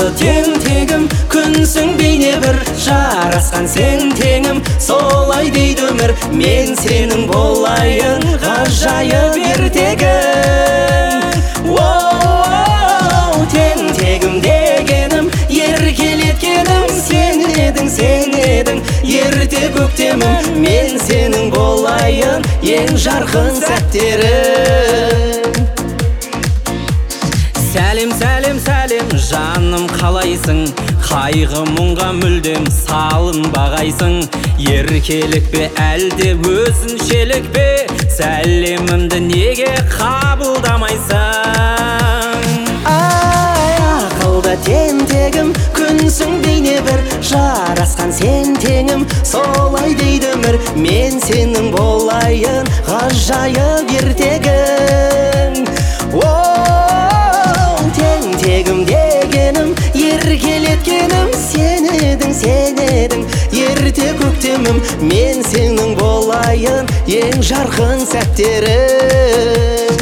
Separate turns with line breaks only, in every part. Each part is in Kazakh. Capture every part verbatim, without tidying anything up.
ақылды тентегім, күнсің бейне бір жарасқан сен теңім. Солай дейді өмір, мен сенің болайын ғажайып ертегім. Оу, тентегім дегенім, еркелеткенім, сен едің, сен едің ерте көктемім. Мен сенің болайын ең жарқын сәттерім. Сәлем, сәлем, сәлем, жаным қалайсың? Қайғы мұңға мүлдем салынбағайсың. Еркелік пе әлде өзіншелік пе? Сәлемімді неге қабылдамайсың? Ай, ақылды тентегім, күнсің бейне бір жарасқан сен теңім. Солай дейді өмір, мен сенің болайын ғажайып ертегім. Оу, тентегім дегенім, еркелеткенім, сен едің, сен едің ерте көктемім. Мен сенің болайын ең жарқын сәттерім.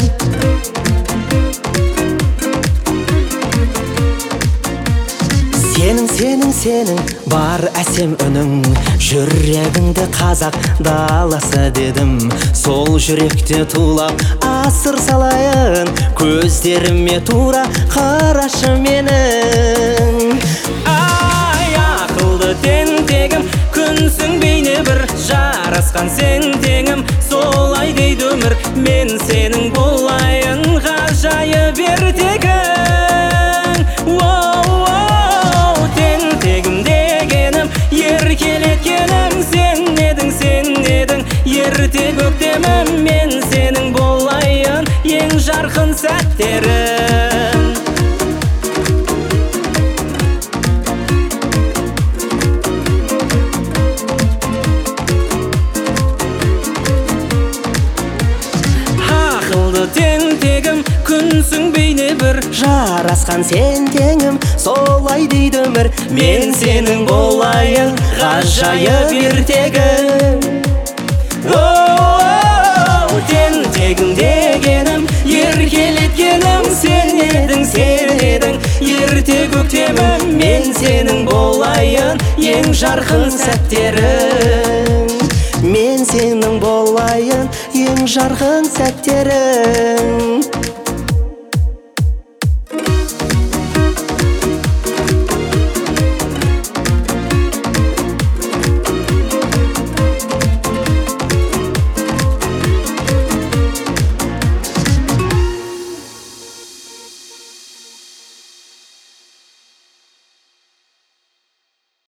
Сенің, сенің, сенің бар әсем үнің, жүрегіңді қазақ даласы дедім. Сол жүректе тулап асыр салайын, көздеріме тура қарашы менің. Ай, ақылды тентегім, күнсің бейне бір жарасқан сен теңім. Солай дейді өмір, мен сенің болайын ғажайып ертегім. Еркелеткенім, сен едің, сен едің ерте көктемім. Мен сенің болайын ең жарқын сәттерім. Ақылды тентегім, күнсің бейне бір жарасқан сен теңім. Солай дейді өмір, мен сенің болайын ғажайып ертегім. Оу, тентегім дегенім, еркелеткенім, сен едің, сен едің ерте көктемім. Мен сенің болайын ең жарқын сәттерім. Мен сенің болайын ең жарқын сәттерім.